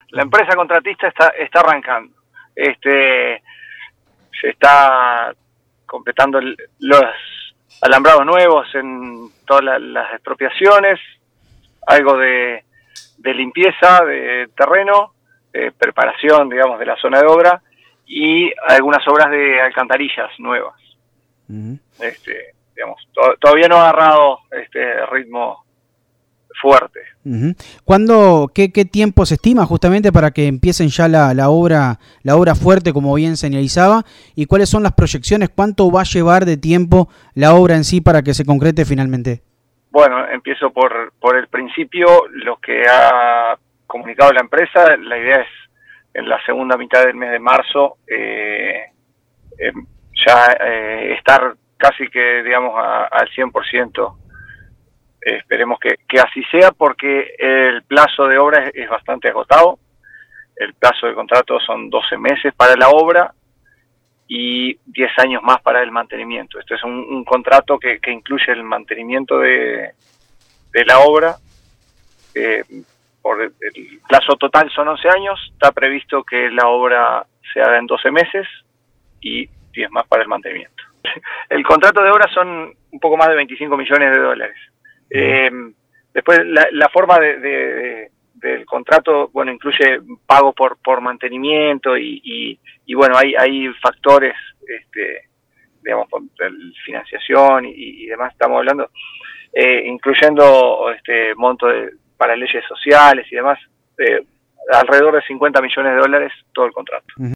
La empresa contratista está arrancando. Se está completando los alambrados nuevos en todas las expropiaciones, algo de limpieza de terreno, preparación, digamos, de la zona de obra y algunas obras de alcantarillas nuevas. Digamos, todavía no ha agarrado ritmo fuerte. ¿Qué tiempo se estima justamente para que empiecen ya la obra fuerte, como bien señalizaba? ¿Y cuáles son las proyecciones? ¿Cuánto va a llevar de tiempo la obra en sí para que se concrete finalmente? Bueno, empiezo por el principio. Lo que ha comunicado la empresa, la idea es en la segunda mitad del mes de marzo estar casi que, digamos, al 100%. Esperemos que así sea, porque el plazo de obra es bastante agotado. El plazo de contrato son 12 meses para la obra y 10 años más para el mantenimiento. Este es un contrato que incluye el mantenimiento de la obra. Por el plazo total son 11 años. Está previsto que la obra se haga en 12 meses y 10 más para el mantenimiento. El contrato de obra son un poco más de 25 millones de dólares. Después la forma del contrato, bueno, incluye pago por mantenimiento y bueno, hay factores, digamos, financiación y demás, estamos hablando, incluyendo monto para leyes sociales y demás, alrededor de 50 millones de dólares todo el contrato.